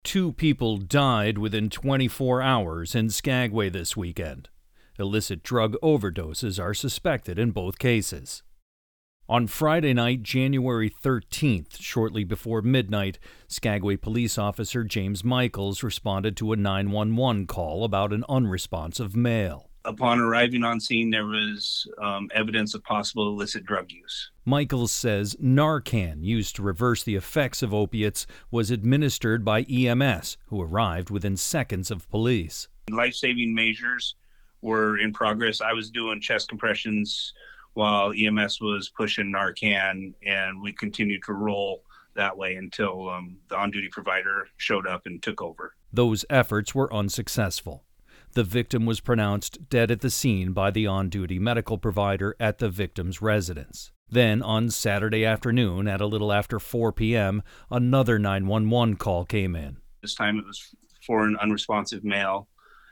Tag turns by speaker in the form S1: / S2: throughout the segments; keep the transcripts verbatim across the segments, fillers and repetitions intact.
S1: Two people died within twenty-four hours in Skagway this weekend. Illicit drug overdoses are suspected in both cases. On Friday night, January thirteenth, shortly before midnight, Skagway police officer James Michaels responded to a nine one one call about an unresponsive male.
S2: Upon arriving on scene, there was um, evidence of possible illicit drug use.
S1: Michaels says Narcan, used to reverse the effects of opiates, was administered by E M S, who arrived within seconds of police.
S2: Life-saving measures were in progress. I was doing chest compressions while E M S was pushing Narcan, and we continued to roll that way until um, the on-duty provider showed up and took over.
S1: Those efforts were unsuccessful. The victim was pronounced dead at the scene by the on-duty medical provider at the victim's residence. Then, on Saturday afternoon at a little after four p.m., another nine one one call came in.
S2: This time it was for an unresponsive male,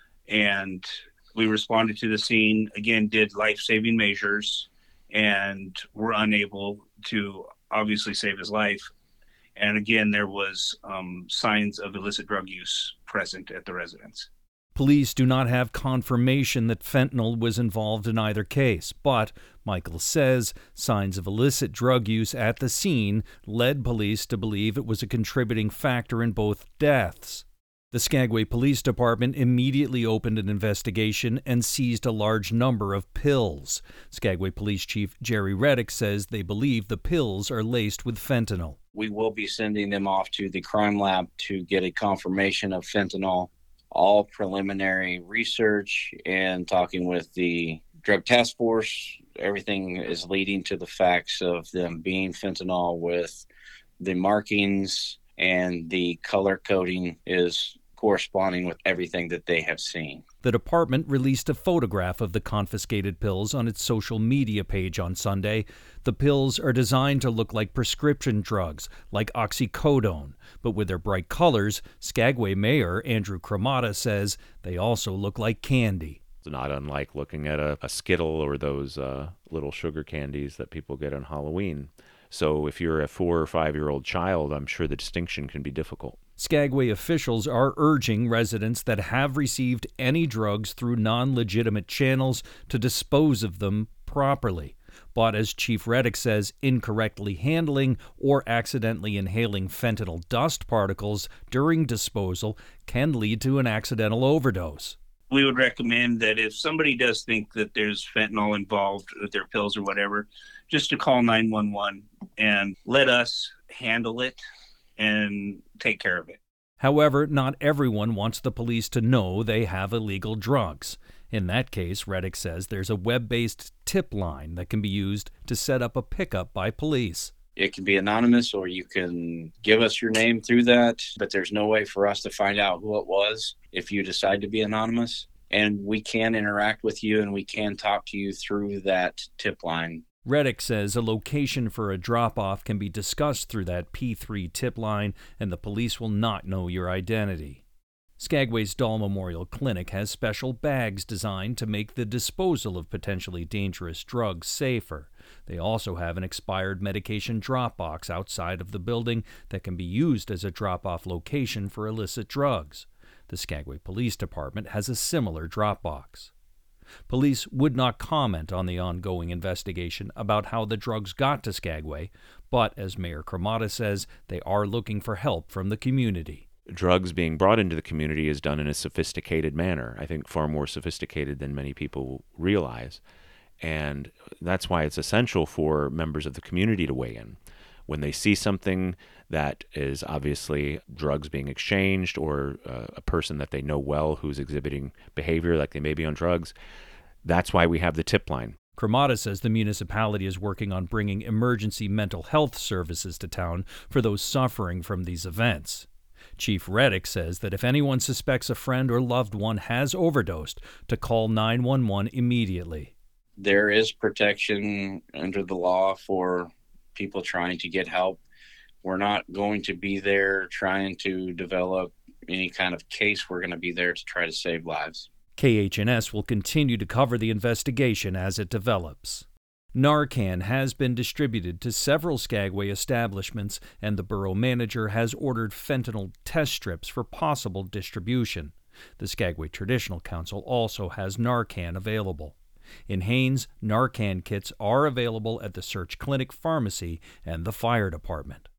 S2: and we responded to the scene, again, did life-saving measures, and were unable to obviously save his life. And again, there was um, signs of illicit drug use present at the residence.
S1: Police do not have confirmation that fentanyl was involved in either case, but Michael says signs of illicit drug use at the scene led police to believe it was a contributing factor in both deaths. The Skagway Police Department immediately opened an investigation and seized a large number of pills. Skagway Police Chief Jerry Reddick says they believe the pills are laced with fentanyl.
S3: We will be sending them off to the crime lab to get a confirmation of fentanyl. All preliminary research and talking with the drug task force, everything is leading to the facts of them being fentanyl, with the markings and the color coding is corresponding with everything that they have seen.
S1: The department released a photograph of the confiscated pills on its social media page on Sunday. The pills are designed to look like prescription drugs, like oxycodone, but with their bright colors, Skagway Mayor Andrew Cremata says they also look like candy.
S4: It's not unlike looking at a, a Skittle or those uh, little sugar candies that people get on Halloween. So if you're a four or five-year-old child, I'm sure the distinction can be difficult.
S1: Skagway officials are urging residents that have received any drugs through non-legitimate channels to dispose of them properly. But as Chief Reddick says, incorrectly handling or accidentally inhaling fentanyl dust particles during disposal can lead to an accidental overdose.
S2: We would recommend that if somebody does think that there's fentanyl involved with their pills or whatever, just to call nine one one and let us handle it and take care of it.
S1: However, not everyone wants the police to know they have illegal drugs. In that case, Reddick says there's a web-based tip line that can be used to set up a pickup by police.
S3: It can be anonymous, or you can give us your name through that, but there's no way for us to find out who it was if you decide to be anonymous. And we can interact with you and we can talk to you through that tip line.
S1: Reddick says a location for a drop-off can be discussed through that P three tip line, and the police will not know your identity. Skagway's Dahl Memorial Clinic has special bags designed to make the disposal of potentially dangerous drugs safer. They also have an expired medication drop box outside of the building that can be used as a drop-off location for illicit drugs. The Skagway Police Department has a similar drop box. Police would not comment on the ongoing investigation about how the drugs got to Skagway, but as Mayor Cremata says, they are looking for help from the community.
S4: Drugs being brought into the community is done in a sophisticated manner, I think far more sophisticated than many people realize. And that's why it's essential for members of the community to weigh in. When they see something that is obviously drugs being exchanged, or uh, a person that they know well who's exhibiting behavior like they may be on drugs, that's why we have the tip line.
S1: Cremata says the municipality is working on bringing emergency mental health services to town for those suffering from these events. Chief Reddick says that if anyone suspects a friend or loved one has overdosed, to call nine one one immediately.
S3: There is protection under the law for people trying to get help. We're not going to be there trying to develop any kind of case. We're going to be there to try to save lives.
S1: K H N S will continue to cover the investigation as it develops. Narcan has been distributed to several Skagway establishments, and the borough manager has ordered fentanyl test strips for possible distribution. The Skagway Traditional Council also has Narcan available. In Haines, Narcan kits are available at the Search Clinic Pharmacy and the fire department.